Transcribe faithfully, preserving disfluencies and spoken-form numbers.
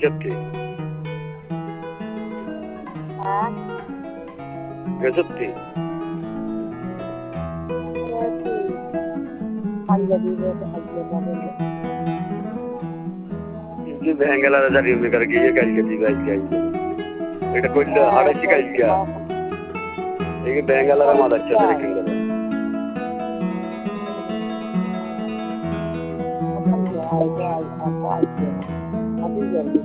গেছতে হ্যাঁ গেছতে পাঞ্জাবি হাজিয়ে মডেল যে ব্যাঙ্গালার দাঁড়ি উনি করে গিয়ে কালকে দিবে আজকে আজকে এটা করলে হারাইছি কালকে এই ব্যাঙ্গালার মাদার চলে রেখে গেল I, I, I, I, I, I, I, I,